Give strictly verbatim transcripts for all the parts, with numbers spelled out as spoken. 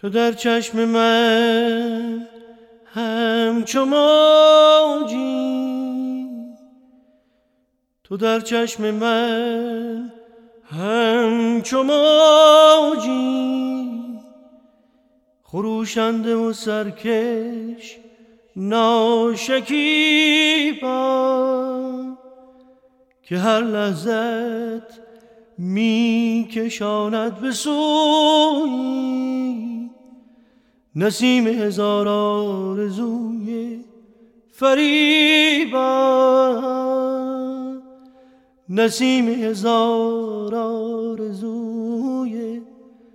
تو در چشم من همچو موجی، تو در چشم من همچو موجی، خروشنده و سرکش ناشکیبا، که هر لحظت می کشاند به سوی نسیم هزار آرزوی فریبا، نسیم هزار آرزوی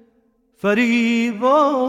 فریبا.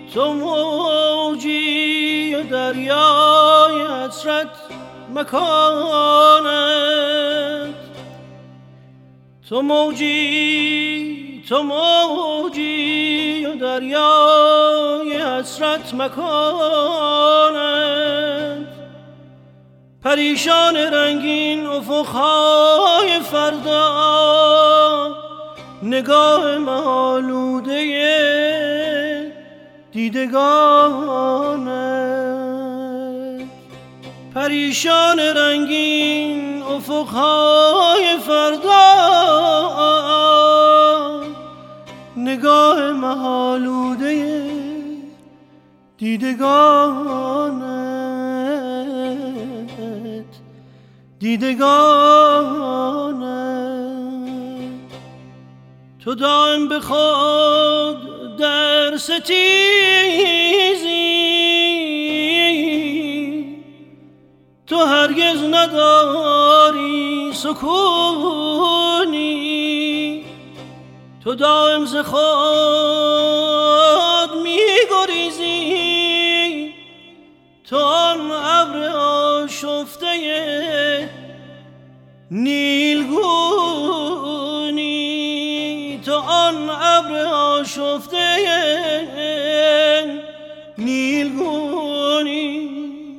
تو موجی و دریای حسرت مکانت، تو موجی تو موجی و دریای حسرت مکانت، پریشان رنگین افقهای فردا، نگاه آلوده دیدگانت، پریشان رنگین افقهای فردا، نگاه آلوده دیدگانت، دیدگانت. تو دائم به خود در ستیزی، تو هرگز نداری سکونی، تو دائم ز خود می گریزی، تو آن ابر آشفته نیلگونی، تو آن ابر آشفته نیلگونی،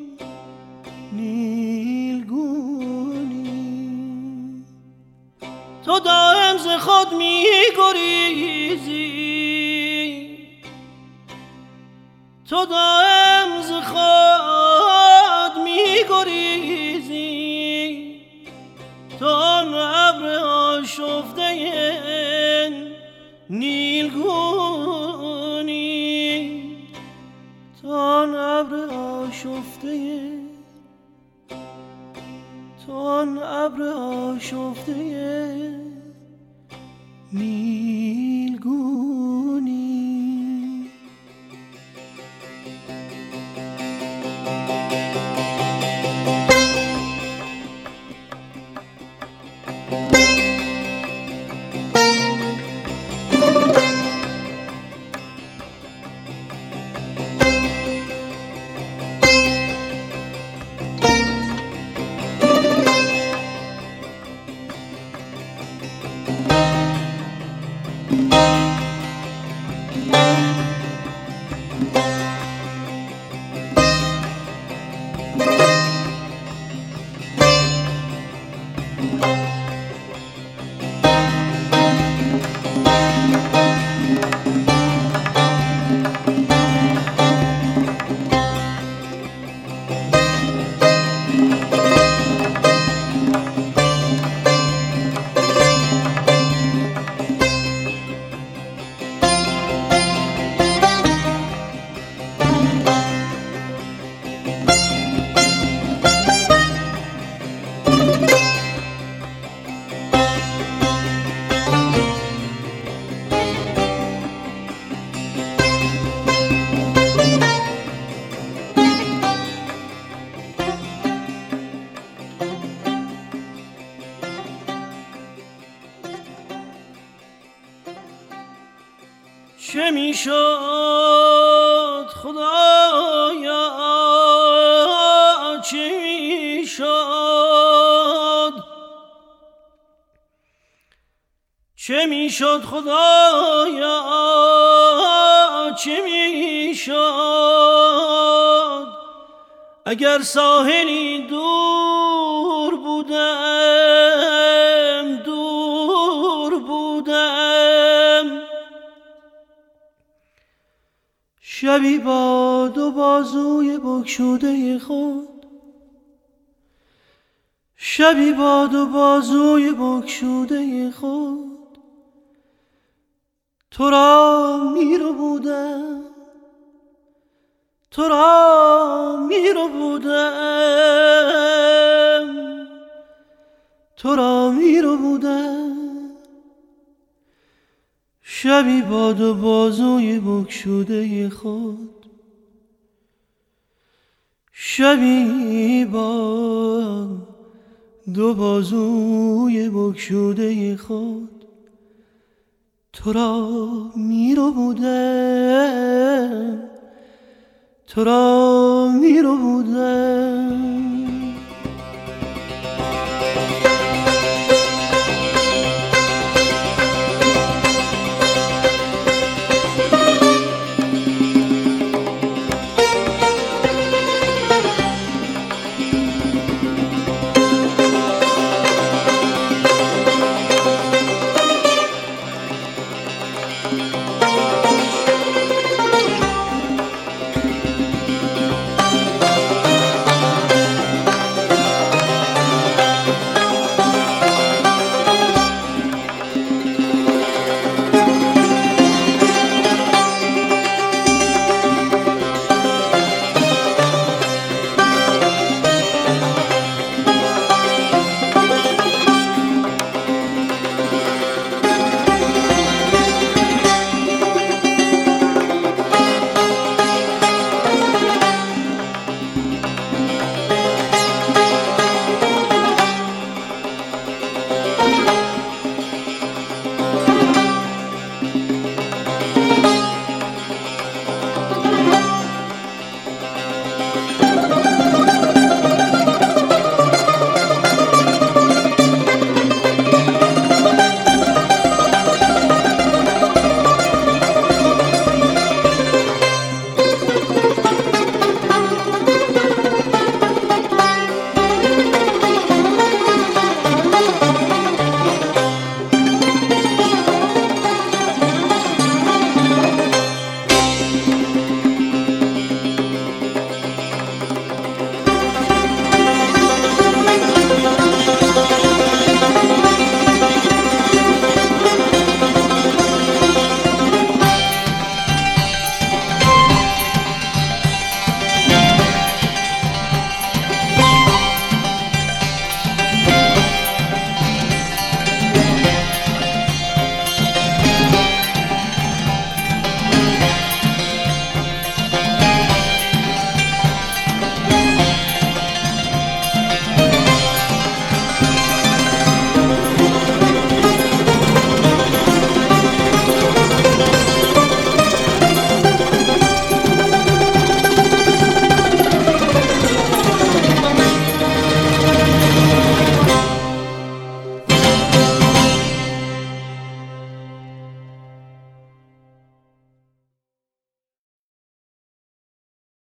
نیلگونی. تو دائم ز خود می گریزی، تو دائم ز خود می گریزی، تو آن ابر آشفته نیلگونی، تو آن ابر آشفته، تو آن ابر آشفته نیلگونی. چه می شد خدایا، چه می شد، چه می شد خدایا، چه می شد، اگر ساحلی دور بودم، دور بودم، شبی با دو بازوی بگشوده خود، شبی با دو بازوی بگشوده خود، تو را می رو بودم، تو را می رو بودم، تو را می رو بودم، شبی با دو بازوی بگشوده خود، شبی با دو بازوی بگشوده خود، تو را می رو بودم، تو را می رو بودم.